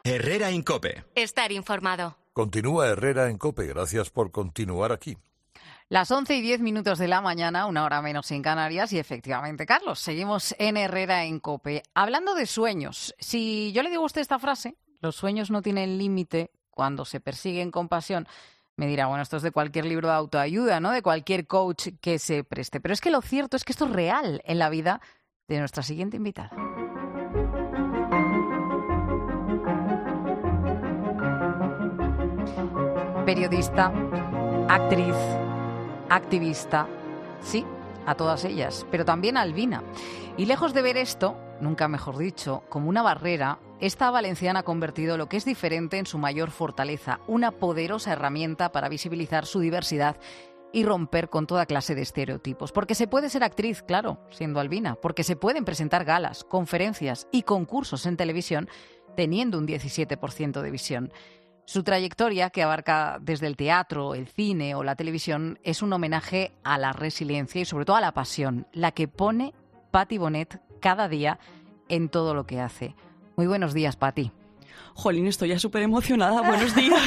Herrera en COPE. Estar informado. Continúa Herrera en COPE. Gracias por continuar aquí. Las 11:10 de la mañana, una hora menos en Canarias, y efectivamente, Carlos, seguimos en Herrera en COPE. Hablando de sueños, si yo le digo a usted esta frase, los sueños no tienen límite cuando se persiguen con pasión, me dirá, bueno, esto es de cualquier libro de autoayuda, ¿no? De cualquier coach que se preste. Pero es que lo cierto es que esto es real en la vida de nuestra siguiente invitada. Periodista, actriz, activista, sí, a todas ellas, pero también a Albina. Y lejos de ver esto, nunca mejor dicho, como una barrera, esta valenciana ha convertido lo que es diferente en su mayor fortaleza, una poderosa herramienta para visibilizar su diversidad y romper con toda clase de estereotipos. Porque se puede ser actriz, claro, siendo albina, porque se pueden presentar galas, conferencias y concursos en televisión teniendo un 17% de visión. Su trayectoria, que abarca desde el teatro, el cine o la televisión, es un homenaje a la resiliencia y sobre todo a la pasión, la que pone Patti Bonet cada día en todo lo que hace. Muy buenos días, Patti. Jolín, estoy ya súper emocionada. Buenos días.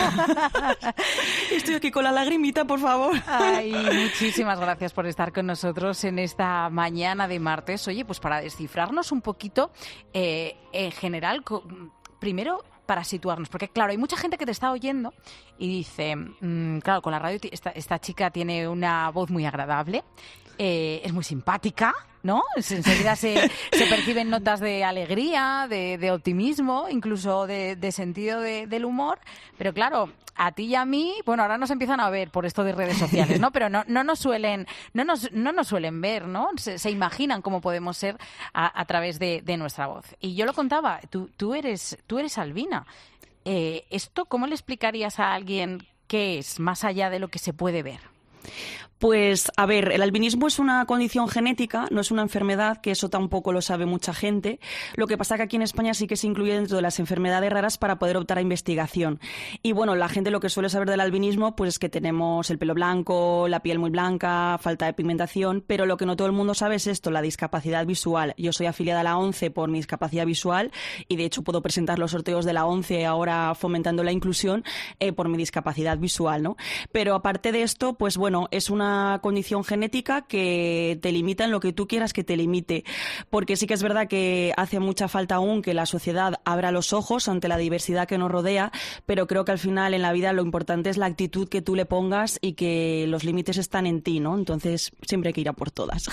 Estoy aquí con la lagrimita, por favor. Ay, muchísimas gracias por estar con nosotros en esta mañana de martes. Oye, pues para descifrarnos un poquito, en general, primero para situarnos, porque claro, hay mucha gente que te está oyendo y dice, claro, con la radio esta chica tiene una voz muy agradable, es muy simpática, ¿no? Enseguida se perciben notas de alegría, de optimismo, incluso de sentido del humor, pero claro, a ti y a mí, bueno, ahora nos empiezan a ver por esto de redes sociales, ¿no? Pero no nos suelen ver, ¿no? Se imaginan cómo podemos ser a través de nuestra voz. Y yo lo contaba, tú eres albina. ¿Esto cómo le explicarías a alguien qué es, más allá de lo que se puede ver? Pues, a ver, el albinismo es una condición genética, no es una enfermedad, que eso tampoco lo sabe mucha gente. Lo que pasa que aquí en España sí que se incluye dentro de las enfermedades raras para poder optar a investigación. Y bueno, la gente lo que suele saber del albinismo pues es que tenemos el pelo blanco, la piel muy blanca, falta de pigmentación, pero lo que no todo el mundo sabe es esto, la discapacidad visual. Yo soy afiliada a la ONCE por mi discapacidad visual y de hecho puedo presentar los sorteos de la ONCE ahora fomentando la inclusión por mi discapacidad visual, ¿no? Pero aparte de esto, pues bueno, es una condición genética que te limita en lo que tú quieras que te limite, porque sí que es verdad que hace mucha falta aún que la sociedad abra los ojos ante la diversidad que nos rodea, pero creo que al final en la vida lo importante es la actitud que tú le pongas y que los límites están en ti, ¿no? Entonces siempre hay que ir a por todas.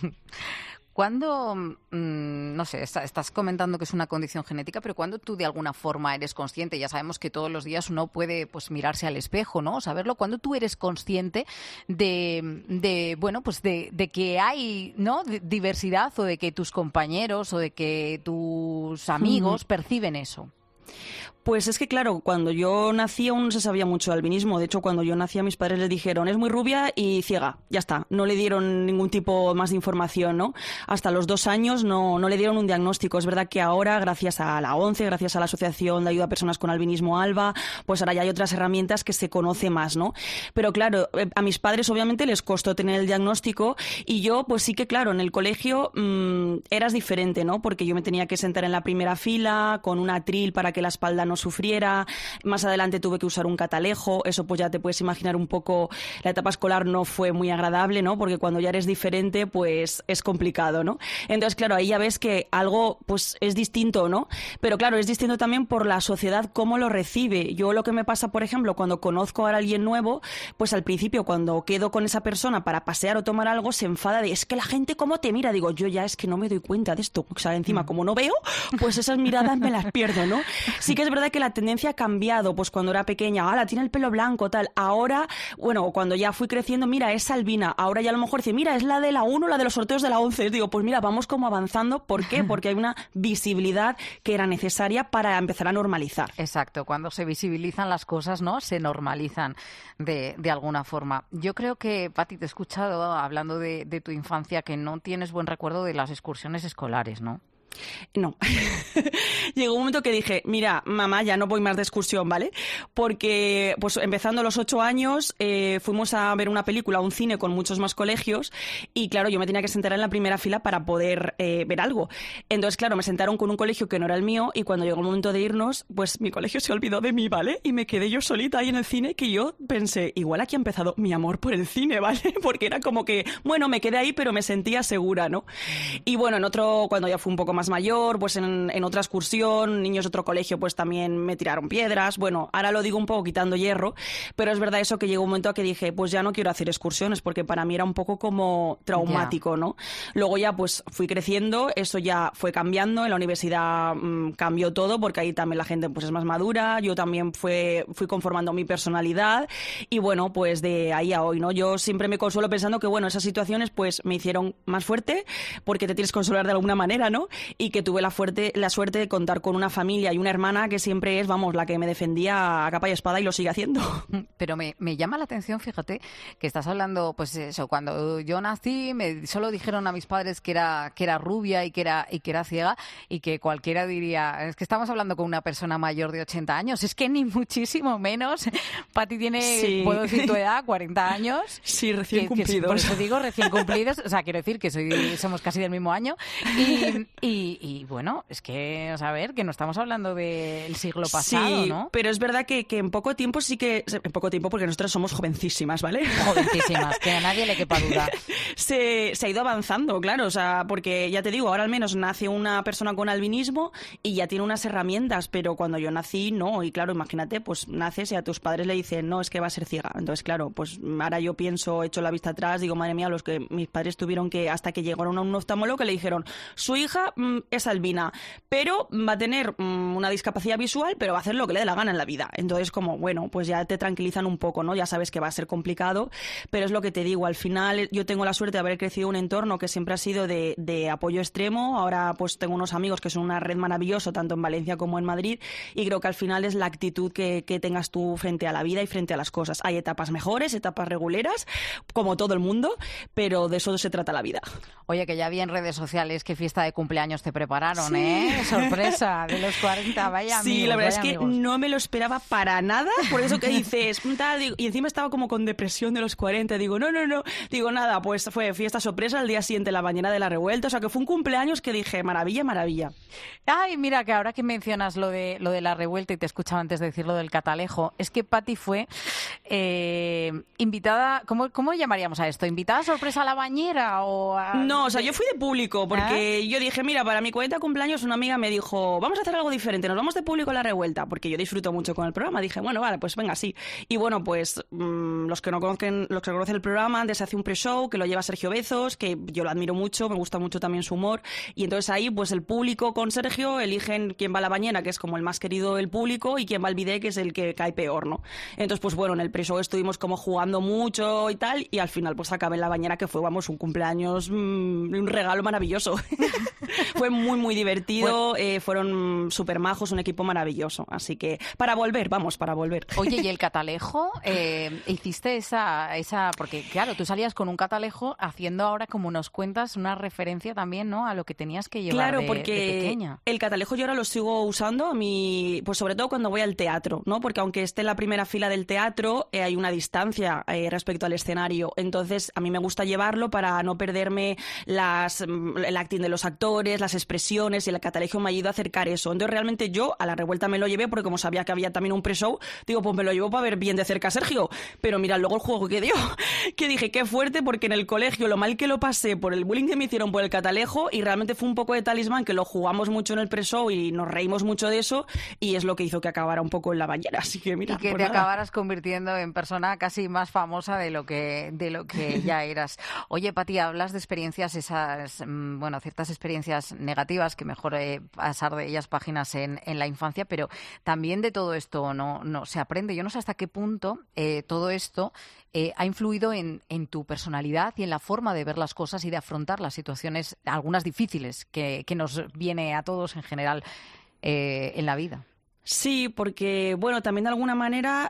¿Cuándo, no sé, estás comentando que es una condición genética, pero cuando tú de alguna forma eres consciente, ya sabemos que todos los días uno puede pues mirarse al espejo, ¿no? Saberlo, cuando tú eres consciente de que hay, ¿no? Diversidad, o de que tus compañeros o de que tus amigos perciben eso. Pues es que, claro, cuando yo nací aún no se sabía mucho de albinismo. De hecho, cuando yo nací a mis padres les dijeron, es muy rubia y ciega, ya está. No le dieron ningún tipo más de información, ¿no? Hasta los 2 años no le dieron un diagnóstico. Es verdad que ahora, gracias a la ONCE, gracias a la Asociación de Ayuda a Personas con Albinismo ALBA, pues ahora ya hay otras herramientas que se conoce más, ¿no? Pero claro, a mis padres obviamente les costó tener el diagnóstico y yo, pues sí que, claro, en el colegio eras diferente, ¿no? Porque yo me tenía que sentar en la primera fila con un atril para que la espalda no sufriera. Más adelante tuve que usar un catalejo. Eso pues ya te puedes imaginar un poco, la etapa escolar no fue muy agradable, ¿no? Porque cuando ya eres diferente pues es complicado, ¿no? Entonces claro, ahí ya ves que algo pues es distinto, ¿no? Pero claro, es distinto también por la sociedad cómo lo recibe. Yo lo que me pasa, por ejemplo, cuando conozco a alguien nuevo, pues al principio cuando quedo con esa persona para pasear o tomar algo, se enfada de, es que la gente cómo te mira. Digo, yo ya es que no me doy cuenta de esto. O sea, encima como no veo, pues esas miradas me las pierdo, ¿no? Sí que es verdad que la tendencia ha cambiado, pues cuando era pequeña, tiene el pelo blanco, tal. Ahora, bueno, cuando ya fui creciendo, mira, es albina. Ahora ya a lo mejor dice, mira, es la de la 1, la de los sorteos de la 11. Digo, pues mira, vamos como avanzando. ¿Por qué? Porque hay una visibilidad que era necesaria para empezar a normalizar. Exacto, cuando se visibilizan las cosas, ¿no? Se normalizan de alguna forma. Yo creo que, Patti, te he escuchado hablando de tu infancia, que no tienes buen recuerdo de las excursiones escolares, ¿no? No. Llegó un momento que dije, mira, mamá, ya no voy más de excursión, ¿vale? Porque, pues empezando los 8 años, fuimos a ver una película a un cine con muchos más colegios y, claro, yo me tenía que sentar en la primera fila para poder ver algo. Entonces, claro, me sentaron con un colegio que no era el mío y cuando llegó el momento de irnos, pues mi colegio se olvidó de mí, ¿vale? Y me quedé yo solita ahí en el cine, que yo pensé, igual aquí ha empezado mi amor por el cine, ¿vale? Porque era como que, bueno, me quedé ahí, pero me sentía segura, ¿no? Y bueno, cuando ya fui un poco más mayor, pues en otra excursión, niños de otro colegio, pues también me tiraron piedras. Bueno, ahora lo digo un poco quitando hierro, pero es verdad eso que llegó un momento a que dije, pues ya no quiero hacer excursiones, porque para mí era un poco como traumático, ¿no? Luego ya pues fui creciendo, eso ya fue cambiando, en la universidad cambió todo, porque ahí también la gente pues es más madura, yo también fui conformando mi personalidad y bueno, pues de ahí a hoy, ¿no? Yo siempre me consuelo pensando que bueno, esas situaciones pues me hicieron más fuerte, porque te tienes que consolar de alguna manera, ¿no? Y que tuve la suerte de contar con una familia y una hermana que siempre es, vamos, la que me defendía a capa y espada y lo sigue haciendo. Pero me llama la atención, fíjate, que estás hablando, pues eso, cuando yo nací, solo dijeron a mis padres que era rubia y que era ciega, y que cualquiera diría, es que estamos hablando con una persona mayor de 80 años, es que ni muchísimo menos. Pati tiene, sí, ¿puedo decir tu edad? 40 años. Sí, recién cumplidos. Por eso digo recién cumplidos, o sea, quiero decir que somos casi del mismo año. Y bueno, es que, o sea, a ver, que no estamos hablando del siglo pasado, sí, ¿no? Pero es verdad que en poco tiempo en poco tiempo, porque nosotros somos jovencísimas, ¿vale? Jovencísimas, que a nadie le quepa duda. Se ha ido avanzando, claro, o sea, porque ya te digo, ahora al menos nace una persona con albinismo y ya tiene unas herramientas, pero cuando yo nací, no, y claro, imagínate, pues naces y a tus padres le dicen, no, es que va a ser ciega. Entonces, claro, pues ahora yo pienso, echo la vista atrás, digo, madre mía, los que mis padres tuvieron que, hasta que llegaron a un oftalmólogo que le dijeron, su hija es albina, pero va a tener una discapacidad visual, pero va a hacer lo que le dé la gana en la vida. Entonces, como, bueno, pues ya te tranquilizan un poco, ¿no? Ya sabes que va a ser complicado, pero es lo que te digo, al final yo tengo la suerte de haber crecido en un entorno que siempre ha sido de apoyo extremo. Ahora pues tengo unos amigos que son una red maravillosa, tanto en Valencia como en Madrid, y creo que al final es la actitud que tengas tú frente a la vida y frente a las cosas. Hay etapas mejores, etapas reguleras, como todo el mundo, pero de eso se trata la vida. Oye, que ya vi en redes sociales qué fiesta de cumpleaños te prepararon, sí. ¿eh? Sorpresa, de los 40, vaya amigos. Sí, la verdad es que amigos. No me lo esperaba para nada, por eso que dices, tal, y encima estaba como con depresión de los 40, digo, no, digo, nada, pues fue fiesta sorpresa al día siguiente, la mañana de la revuelta, o sea que fue un cumpleaños que dije, maravilla, maravilla. Ay, mira, que ahora que mencionas lo de la revuelta y te escuchaba antes de decir lo del catalejo, es que Pati fue invitada, ¿cómo llamaríamos a esto? ¿Invitada sorpresa a la bañera? No, o sea, yo fui de público, porque yo dije, mira, para mi 40 cumpleaños una amiga me dijo, vamos a hacer algo diferente, nos vamos de público a la revuelta, porque yo disfruto mucho con el programa, dije, bueno, vale, pues venga, sí. Y bueno, pues los que conocen el programa, antes se hace un pre-show que lo lleva Sergio Bezos, que yo lo admiro mucho, me gusta mucho también su humor, y entonces ahí pues el público con Sergio eligen quién va a la bañera, que es como el más querido del público, y quién va al bidet, que es el que cae peor, ¿no? Entonces pues bueno, en el pre-show estuvimos como jugando mucho y tal, y al final pues acabé en la bañera, que fue, vamos, un cumpleaños, un regalo maravilloso. Fue muy, muy divertido, fueron súper majos, un equipo maravilloso, así que para volver. Oye, ¿y el catalejo? ¿Hiciste esa...? Porque, claro, tú salías con un catalejo haciendo ahora, como nos cuentas, una referencia también, ¿no?, a lo que tenías que llevar de pequeña. El catalejo yo ahora lo sigo usando, pues sobre todo cuando voy al teatro, ¿no? Porque aunque esté en la primera fila del teatro, hay una distancia respecto al escenario. Entonces, a mí me gusta llevarlo para no perderme el acting de los actores, las expresiones, y el catalejo me ayuda a acercar eso. Entonces, realmente yo a la revuelta me lo llevé porque como sabía que había también un pre-show, digo, pues me lo llevo para ver bien de cerca a Sergio. Pero mira, luego el juego que dio, que dije, qué fuerte, porque en el colegio lo mal que lo pasé por el bullying que me hicieron por el catalejo, y realmente fue un poco de talismán, que lo jugamos mucho en el pre-show y nos reímos mucho de eso, y es lo que hizo que acabara un poco en la bañera. Así que mira, y que pues te nada. acabaras convirtiendo en persona casi más famosa de lo que ya eras. Oye, Pati, hablas de experiencias ciertas experiencias negativas, que mejor pasar de ellas páginas en la infancia, pero también de todo esto no se aprende. Yo no sé hasta qué punto todo esto ha influido en tu personalidad y en la forma de ver las cosas y de afrontar las situaciones, algunas difíciles, que nos viene a todos en general en la vida. Sí, porque, bueno, también de alguna manera,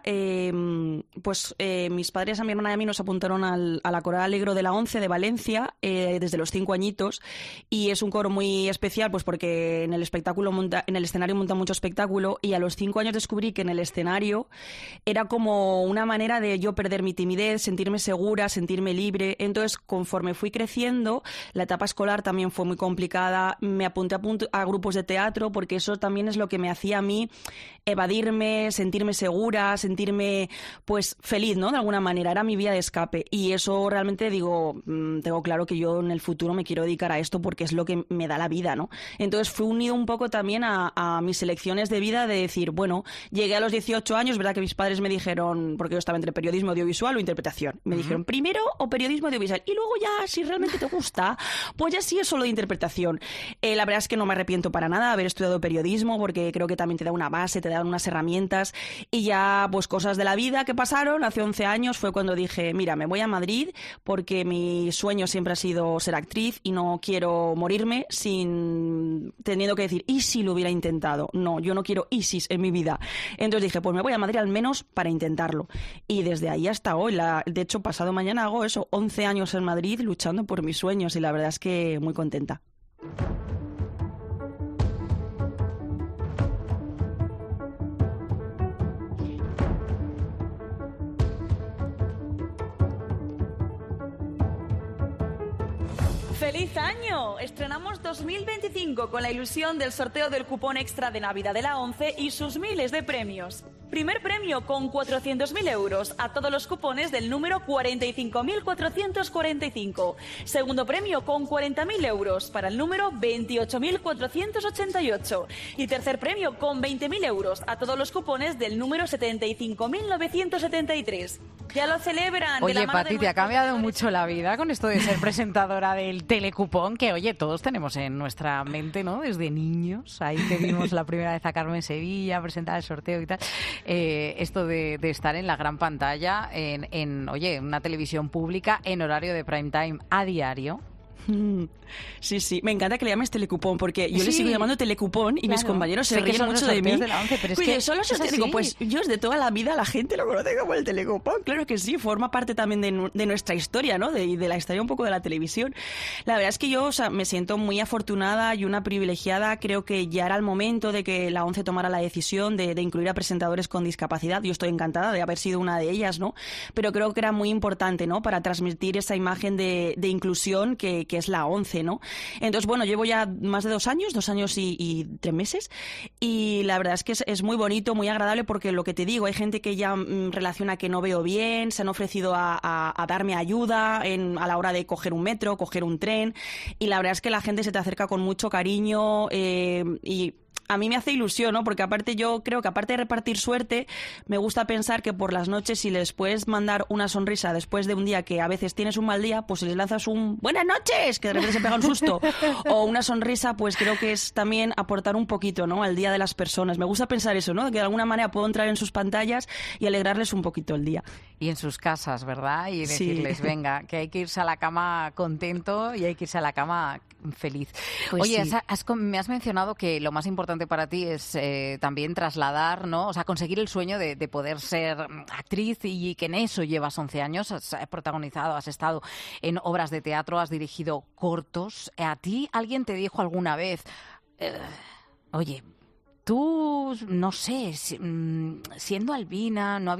mis padres, a mi hermana y a mí nos apuntaron a la Coral Alegro de la ONCE de Valencia desde los 5 añitos, y es un coro muy especial pues porque en el escenario monta mucho espectáculo, y a los 5 años descubrí que en el escenario era como una manera de yo perder mi timidez, sentirme segura, sentirme libre. Entonces, conforme fui creciendo, la etapa escolar también fue muy complicada, me apunté a grupos de teatro porque eso también es lo que me hacía a mí evadirme, sentirme segura, sentirme pues feliz, ¿no? De alguna manera, era mi vía de escape, y eso realmente tengo claro que yo en el futuro me quiero dedicar a esto porque es lo que me da la vida, ¿no? Entonces fue unido un poco también a mis elecciones de vida, de decir, bueno, llegué a los 18 años, verdad que mis padres me dijeron, porque yo estaba entre periodismo audiovisual o interpretación, me dijeron primero o periodismo audiovisual, y luego ya, si realmente te gusta, pues ya sí es solo de interpretación. La verdad es que no me arrepiento para nada de haber estudiado periodismo, porque creo que también te da una base, te dan unas herramientas, y ya pues cosas de la vida que pasaron. Hace 11 años fue cuando dije, mira, me voy a Madrid porque mi sueño siempre ha sido ser actriz y no quiero morirme sin teniendo que decir, ¿y si lo hubiera intentado? No, yo no quiero ISIS en mi vida. Entonces dije, pues me voy a Madrid al menos para intentarlo. Y desde ahí hasta hoy, de hecho pasado mañana hago eso, 11 años en Madrid luchando por mis sueños, y la verdad es que muy contenta. ¡Feliz año! Estrenamos 2025 con la ilusión del sorteo del cupón extra de Navidad de la ONCE y sus miles de premios. Primer premio con 400.000 euros a todos los cupones del número 45.445. Segundo premio con 40.000 euros para el número 28.488. Y tercer premio con 20.000 euros a todos los cupones del número 75.973. Ya lo celebran. Oye, Pati, te ha cambiado mucho la vida con esto de ser presentadora del telecupón, que, oye, todos tenemos en nuestra mente, ¿no? Desde niños. Ahí te vimos la primera vez a Carmen Sevilla presentar el sorteo y tal. Esto de estar en la gran pantalla, en una televisión pública en horario de prime time a diario. Sí, sí, me encanta que le llames telecupón, porque yo le sigo llamando telecupón y mis compañeros se ríen mucho de mí. De la ONCE, pero es que solo digo, pues yo desde toda la vida la gente lo conoce como el telecupón. Claro que sí, forma parte también de nuestra historia, ¿no? De la historia un poco de la televisión. La verdad es que yo, me siento muy afortunada y una privilegiada. Creo que ya era el momento de que la ONCE tomara la decisión de incluir a presentadores con discapacidad. Yo estoy encantada de haber sido una de ellas, ¿no? Pero creo que era muy importante, ¿no? Para transmitir esa imagen de inclusión que es la ONCE, ¿no? Entonces, bueno, llevo ya más de 2 años y 3 meses, y la verdad es que es muy bonito, muy agradable, porque lo que te digo, hay gente que ya relaciona que no veo bien, se han ofrecido a darme ayuda a la hora de coger un metro, coger un tren, y la verdad es que la gente se te acerca con mucho cariño, y a mí me hace ilusión, ¿no? Porque aparte yo creo que aparte de repartir suerte, me gusta pensar que por las noches, si les puedes mandar una sonrisa después de un día que a veces tienes un mal día, pues si les lanzas un buenas noches, que de repente se pega un susto, o una sonrisa, pues creo que es también aportar un poquito, ¿no? Al día de las personas. Me gusta pensar eso, ¿no? Que de alguna manera puedo entrar en sus pantallas y alegrarles un poquito el día. Y en sus casas, ¿verdad? Y decirles, venga, que hay que irse a la cama contento y hay que irse a la cama feliz. Pues oye, sí. me has mencionado que lo más importante para ti es también trasladar, ¿no? O sea, conseguir el sueño de poder ser actriz, y que en eso llevas 11 años, has protagonizado, has estado en obras de teatro, has dirigido cortos. ¿A ti alguien te dijo alguna vez, oye, tú, no sé, siendo albina, no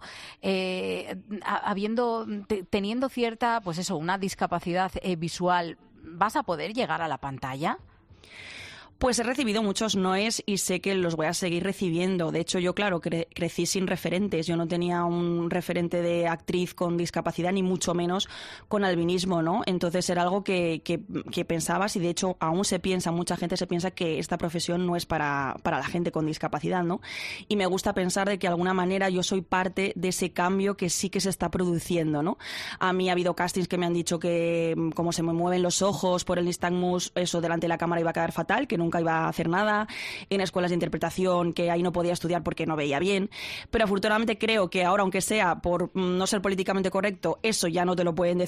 teniendo cierta, pues eso, una discapacidad visual, ¿vas a poder llegar a la pantalla? Pues he recibido muchos noes y sé que los voy a seguir recibiendo. De hecho, yo, claro, crecí sin referentes. Yo no tenía un referente de actriz con discapacidad, ni mucho menos con albinismo, ¿no? Entonces era algo que pensabas, y de hecho aún mucha gente se piensa que esta profesión no es para la gente con discapacidad, ¿no? Y me gusta pensar de que de alguna manera yo soy parte de ese cambio que sí que se está produciendo, ¿no? A mí ha habido castings que me han dicho que como se me mueven los ojos por el nistagmus, eso delante de la cámara iba a quedar fatal, que nunca iba a hacer nada, en escuelas de interpretación que ahí no podía estudiar porque no veía bien, pero afortunadamente creo que ahora, aunque sea por no ser políticamente correcto, eso ya no te lo pueden decir,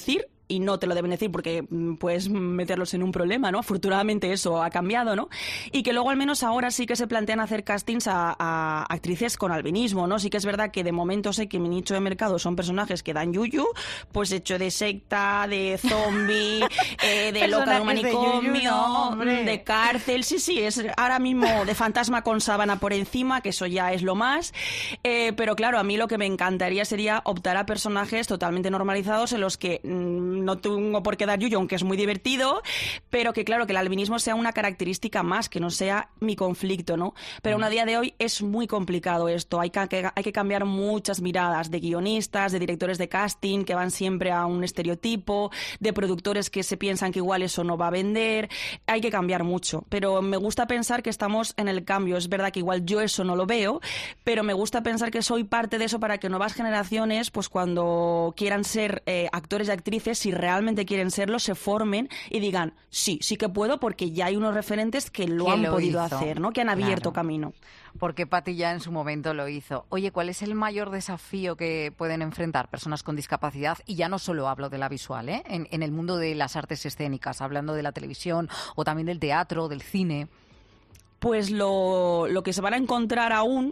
y no te lo deben decir porque puedes meterlos en un problema, ¿no? Afortunadamente eso ha cambiado, ¿no? Y que luego al menos ahora sí que se plantean hacer castings a actrices con albinismo, ¿no? Sí que es verdad que de momento sé que mi nicho de mercado son personajes que dan yuyu, pues hecho de secta, de zombie, de loca de un manicomio, de cárcel, sí, es ahora mismo de fantasma con sábana por encima, que eso ya es lo más, pero claro, a mí lo que me encantaría sería optar a personajes totalmente normalizados en los que no tengo por qué dar yuyu, aunque es muy divertido, pero que claro, que el albinismo sea una característica más, que no sea mi conflicto, ¿no? Pero a día de hoy es muy complicado esto, hay que cambiar muchas miradas de guionistas, de directores de casting que van siempre a un estereotipo, de productores que se piensan que igual eso no va a vender, hay que cambiar mucho, pero me gusta pensar que estamos en el cambio, es verdad que igual yo eso no lo veo, pero me gusta pensar que soy parte de eso para que nuevas generaciones, pues cuando quieran ser actores y actrices, si realmente quieren serlo, se formen y digan, sí que puedo, porque ya hay unos referentes que lo han podido hacer, ¿no? Que han abierto camino. Porque Patty ya en su momento lo hizo. Oye, ¿cuál es el mayor desafío que pueden enfrentar personas con discapacidad? Y ya no solo hablo de la visual, en el mundo de las artes escénicas, hablando de la televisión o también del teatro, del cine. Pues lo que se van a encontrar aún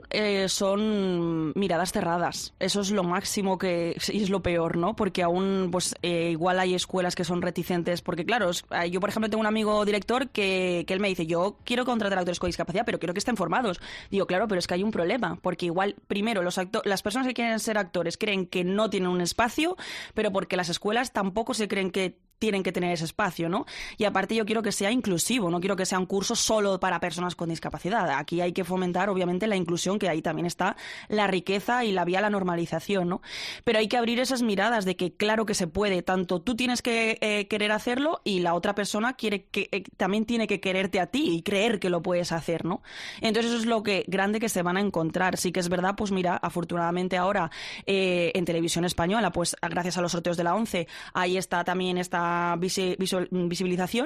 son miradas cerradas. Eso es lo máximo y es lo peor, ¿no? Porque aún pues igual hay escuelas que son reticentes. Porque claro, yo por ejemplo tengo un amigo director que él me dice, yo quiero contratar actores con discapacidad, pero quiero que estén formados. Digo, claro, pero es que hay un problema. Porque igual, primero, las personas que quieren ser actores creen que no tienen un espacio, pero porque las escuelas tampoco se creen que tienen que tener ese espacio, ¿no? Y aparte yo quiero que sea inclusivo, no quiero que sea un curso solo para personas con discapacidad. Aquí hay que fomentar, obviamente, la inclusión, que ahí también está la riqueza y la vía a la normalización, ¿no? Pero hay que abrir esas miradas de que claro que se puede, tanto tú tienes que querer hacerlo y la otra persona también tiene que quererte a ti y creer que lo puedes hacer, ¿no? Entonces eso es lo grande que se van a encontrar. Sí que es verdad, pues mira, afortunadamente ahora en televisión española, pues gracias a los sorteos de la ONCE, ahí está también esta visibilización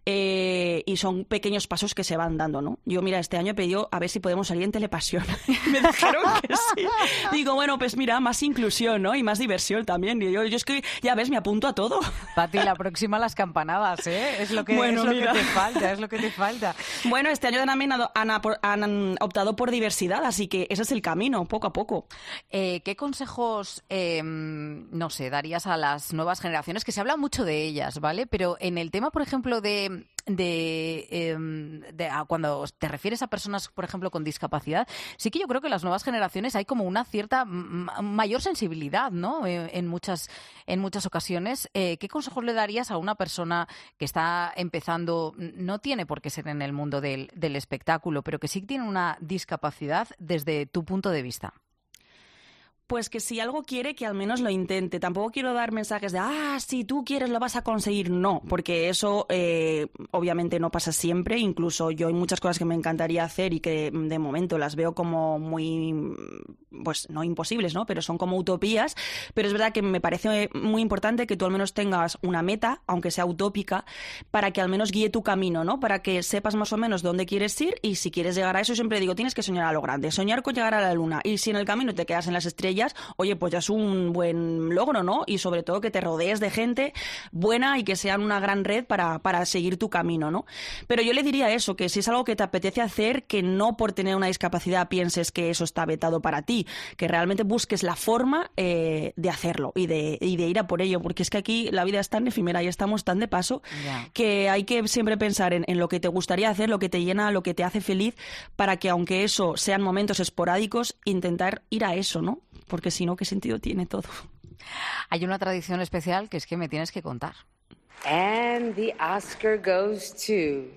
y son pequeños pasos que se van dando, ¿no? Yo, mira, este año he pedido a ver si podemos salir en Telepasión. Me dijeron que sí. Digo, bueno, pues mira, más inclusión, ¿no? Y más diversión también. Y yo es que, ya ves, me apunto a todo. Pati, la próxima las campanadas, ¿eh? Es lo que te falta. Bueno, este año también han optado por diversidad, así que ese es el camino, poco a poco. ¿Qué consejos, no sé, darías a las nuevas generaciones? Que se habla mucho de ellas, ¿vale? Pero en el tema, por ejemplo, de cuando te refieres a personas, por ejemplo, con discapacidad, sí que yo creo que en las nuevas generaciones hay como una cierta mayor sensibilidad, ¿no? En muchas ocasiones. ¿Qué consejos le darías a una persona que está empezando, no tiene por qué ser en el mundo del espectáculo, pero que sí tiene una discapacidad desde tu punto de vista? Pues que si algo quiere, que al menos lo intente. Tampoco quiero dar mensajes de, si tú quieres lo vas a conseguir. No, porque eso obviamente no pasa siempre. Incluso yo hay muchas cosas que me encantaría hacer y que de momento las veo como muy, pues no imposibles, ¿no? Pero son como utopías. Pero es verdad que me parece muy importante que tú al menos tengas una meta, aunque sea utópica, para que al menos guíe tu camino, ¿no? Para que sepas más o menos dónde quieres ir y si quieres llegar a eso, siempre digo, tienes que soñar a lo grande. Soñar con llegar a la luna. Y si en el camino te quedas en las estrellas, oye, pues ya es un buen logro, ¿no? Y sobre todo que te rodees de gente buena y que sean una gran red para seguir tu camino, ¿no? Pero yo le diría eso, que si es algo que te apetece hacer, que no por tener una discapacidad pienses que eso está vetado para ti, que realmente busques la forma de hacerlo y de ir a por ello, porque es que aquí la vida es tan efímera y estamos tan de paso que hay que siempre pensar en lo que te gustaría hacer, lo que te llena, lo que te hace feliz, para que aunque eso sean momentos esporádicos, intentar ir a eso, ¿no? Porque si no, ¿qué sentido tiene todo? Hay una tradición especial que es que me tienes que contar. And the Oscar goes to...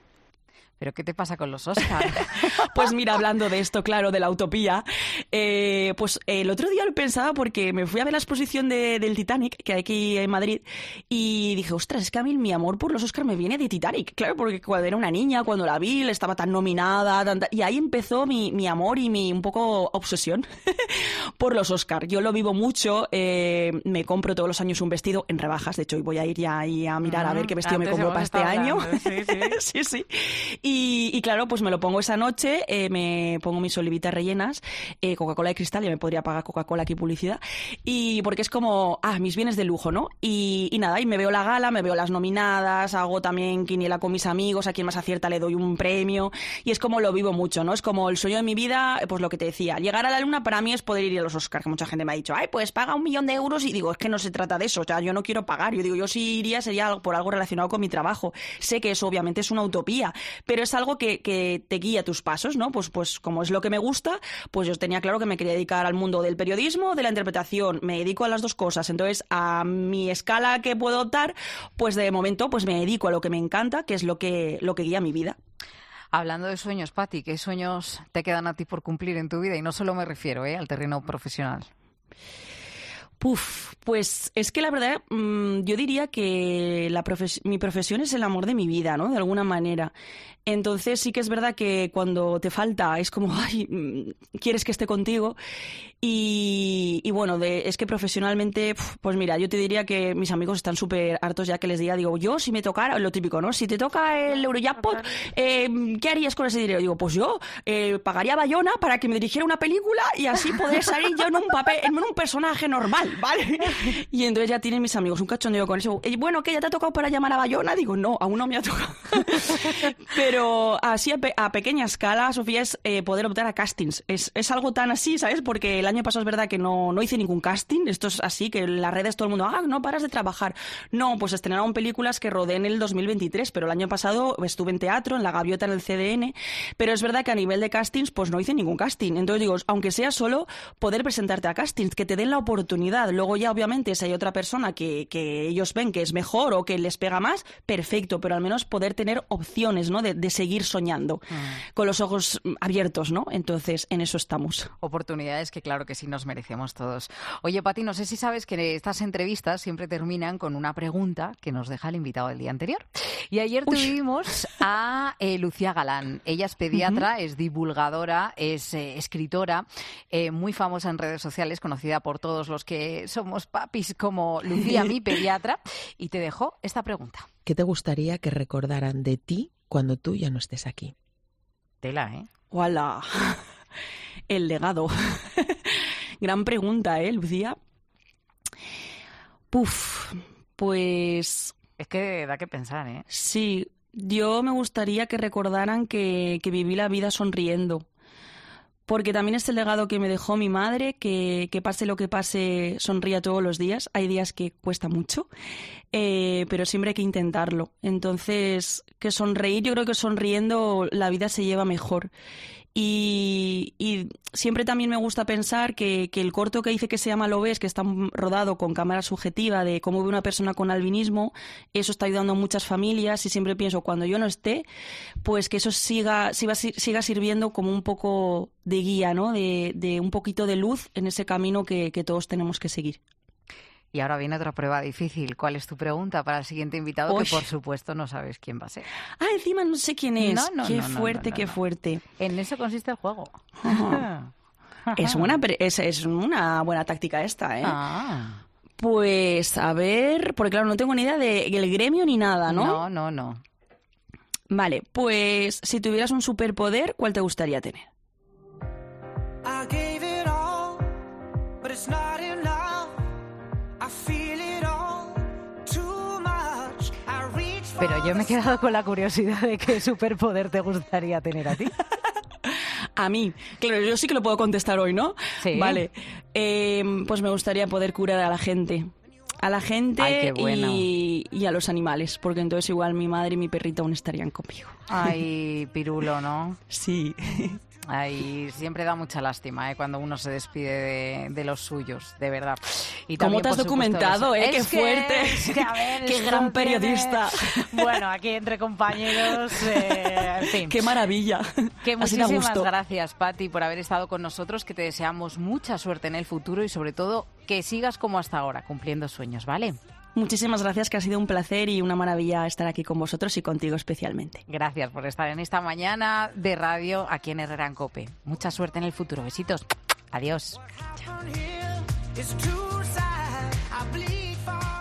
¿Pero qué te pasa con los Oscars? Pues mira, hablando de esto, claro, de la utopía, pues el otro día lo pensaba porque me fui a ver la exposición del Titanic, que hay aquí en Madrid, y dije, ostras, es que a mí mi amor por los Oscars me viene de Titanic. Claro, porque cuando era una niña, cuando la vi, estaba tan nominada, y ahí empezó mi amor y mi un poco obsesión por los Oscars. Yo lo vivo mucho, me compro todos los años un vestido en rebajas, de hecho, hoy voy a ir ya ahí a mirar a ver qué vestido me compro para este año. Sí. Sí. Y claro, pues me lo pongo esa noche, me pongo mis olivitas rellenas, Coca-Cola de cristal, ya me podría pagar Coca-Cola aquí publicidad, y porque es como, mis bienes de lujo, ¿no? Y nada, y me veo la gala, me veo las nominadas, hago también quiniela con mis amigos, a quien más acierta le doy un premio, y es como lo vivo mucho, ¿no? Es como el sueño de mi vida, pues lo que te decía, llegar a la luna para mí es poder ir a los Oscars, que mucha gente me ha dicho, pues paga 1 millón de euros, y digo, es que no se trata de eso, o sea, yo no quiero pagar, yo digo, yo si iría sería por algo relacionado con mi trabajo. Sé que eso obviamente es una utopía, pero es algo que te guía tus pasos, ¿no? Pues como es lo que me gusta, pues yo tenía claro que me quería dedicar al mundo del periodismo, de la interpretación, me dedico a las dos cosas, entonces a mi escala que puedo optar, pues de momento pues me dedico a lo que me encanta, que es lo que guía mi vida. Hablando de sueños, Pati, ¿qué sueños te quedan a ti por cumplir en tu vida? Y no solo me refiero al terreno profesional. Pues es que la verdad yo diría que mi profesión es el amor de mi vida, ¿no? De alguna manera. Entonces sí que es verdad que cuando te falta es como, quieres que esté contigo. Y bueno, es que profesionalmente, pues mira, yo te diría que mis amigos están súper hartos ya que les digo, yo si me tocara, lo típico, ¿no? Si te toca el Eurojackpot, ¿qué harías con ese dinero? Digo, pues yo pagaría a Bayona para que me dirigiera una película y así poder salir yo en un papel, en un personaje normal, ¿vale? Y entonces ya tienen mis amigos un cachondeo con eso. Bueno, ¿qué ya te ha tocado para llamar a Bayona? Digo, no, aún no me ha tocado. Pero así a pequeña escala, Sofía, es poder optar a castings. Es algo tan así, ¿sabes? Porque el año pasado es verdad que no hice ningún casting. Esto es así, que en las redes todo el mundo, no paras de trabajar. No, pues estrenaron películas que rodé en el 2023, pero el año pasado estuve en teatro, en La Gaviota, en el CDN, pero es verdad que a nivel de castings, pues no hice ningún casting. Entonces digo, aunque sea solo poder presentarte a castings, que te den la oportunidad. Luego ya, obviamente, si hay otra persona que ellos ven que es mejor o que les pega más, perfecto, pero al menos poder tener opciones, ¿no? De seguir soñando con los ojos abiertos, ¿no? Entonces, en eso estamos. Oportunidades que claro que sí nos merecemos todos. Oye, Pati, no sé si sabes que estas entrevistas siempre terminan con una pregunta que nos deja el invitado del día anterior. Y ayer tuvimos a Lucía Galán. Ella es pediatra, es divulgadora, es escritora, muy famosa en redes sociales, conocida por todos los que somos papis como Lucía, mi pediatra. Y te dejo esta pregunta. ¿Qué te gustaría que recordaran de ti cuando tú ya no estés aquí? Tela, ¿eh? ¡Hola! El legado. Gran pregunta, Lucía? Pues... Es que da que pensar, ¿eh? Sí, yo me gustaría que recordaran que viví la vida sonriendo. Porque también es el legado que me dejó mi madre, que pase lo que pase, sonría todos los días. Hay días que cuesta mucho, pero siempre hay que intentarlo. Entonces, que sonreír, yo creo que sonriendo la vida se lleva mejor. Y siempre también me gusta pensar que el corto que hice, que se llama Lo ves, que está rodado con cámara subjetiva de cómo ve una persona con albinismo, eso está ayudando a muchas familias, y siempre pienso, cuando yo no esté, pues que eso siga sirviendo como un poco de guía, ¿no? De un poquito de luz en ese camino que todos tenemos que seguir. Y ahora viene otra prueba difícil. ¿Cuál es tu pregunta para el siguiente invitado? Uy. Que por supuesto no sabes quién va a ser. Encima no sé quién es. Qué fuerte. En eso consiste el juego. Es una buena táctica esta, ¿eh? Pues a ver, porque claro, no tengo ni idea del gremio ni nada, ¿no? No. Vale, pues si tuvieras un superpoder, ¿cuál te gustaría tener? Pero yo me he quedado con la curiosidad de qué superpoder te gustaría tener a ti. A mí, claro, yo sí que lo puedo contestar hoy, ¿no? Sí. Vale, pues me gustaría poder curar a la gente. Ay, qué bueno. y a los animales, porque entonces igual mi madre y mi perrita aún estarían conmigo. Ay, pirulo, ¿no? Sí. Ay, siempre da mucha lástima cuando uno se despide de los suyos, de verdad. Y ¿Cómo también, te has documentado, ¡Qué fuerte! ¡Qué gran periodista! Bueno, aquí entre compañeros, en fin. ¡Qué maravilla! Que muchísimas gracias, Pati, por haber estado con nosotros, que te deseamos mucha suerte en el futuro y sobre todo que sigas como hasta ahora, cumpliendo sueños, ¿vale? Muchísimas gracias, que ha sido un placer y una maravilla estar aquí con vosotros y contigo especialmente. Gracias por estar en esta mañana de radio aquí en Herrera en COPE. Mucha suerte en el futuro. Besitos. Adiós. Chao.